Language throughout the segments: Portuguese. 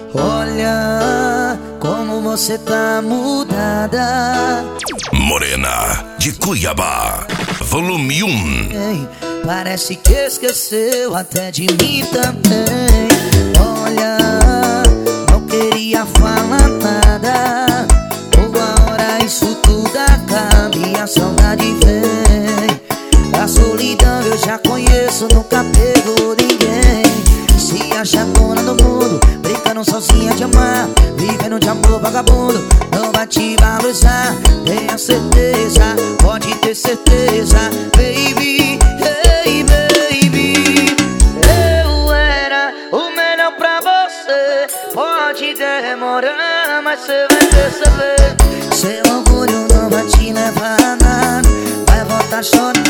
Olha como você tá mudada, Morena de Cuiabá, volume 1. Ei, parece que esqueceu até de mim também. Olha, não queria falar nada. Uma hora isso tudo acaba e a saudade vem. A solidão eu já conheço, nunca pego ninguém. Se acha dona do mundo, brincando sozinha de amar, vivendo de amor vagabundo, não vai te valorizar. Tenha certeza, pode ter certeza, baby, hey baby. Eu era o melhor pra você. Pode demorar, mas você vai perceber. Seu orgulho não vai te levar a nada, vai voltar chorando.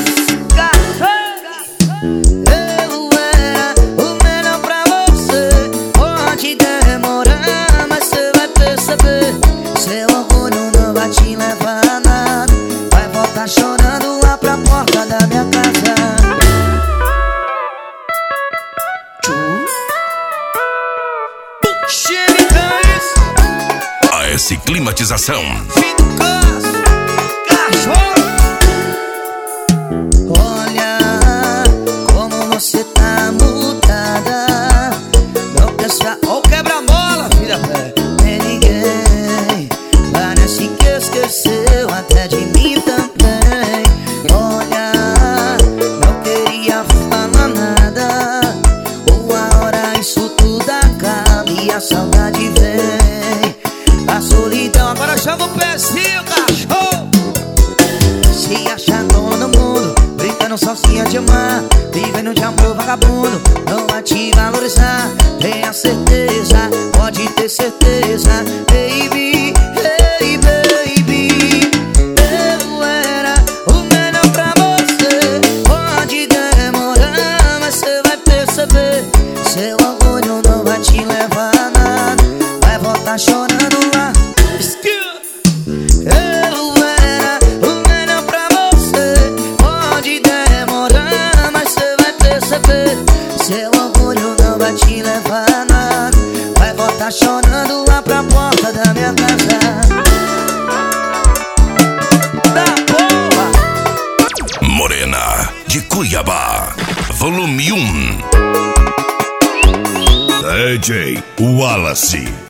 Seu orgulho não vai te levar a nada, vai voltar chorando lá pra porta da minha casa. AS Climatização. Fim do caso, cachorro. Olha como você tá mudada. Não pensa, ó, quebra-mola, filha velha. Esqueceu até de mim também. Olha, não queria falar nada. Uma hora isso tudo acaba e a saudade vem. A solidão agora chama o pezinho, cachorro. Se acha dona do mundo, brincando sozinha de amar, vivendo de amor vagabundo, não vai te valorizar. Tenha certeza, pode ter certeza, baby, hey baby. Eu era o melhor pra você. Pode demorar, mas você vai perceber. Seu orgulho não vai te levar a nada, vai voltar chorando lá. Eu era o melhor pra você. Pode demorar, mas você vai perceber. Seu orgulho não vai te levar a nada, vai voltar chorando lá pra porta da minha casa. Morena de Cuiabá, volume 1. DJ Wallace.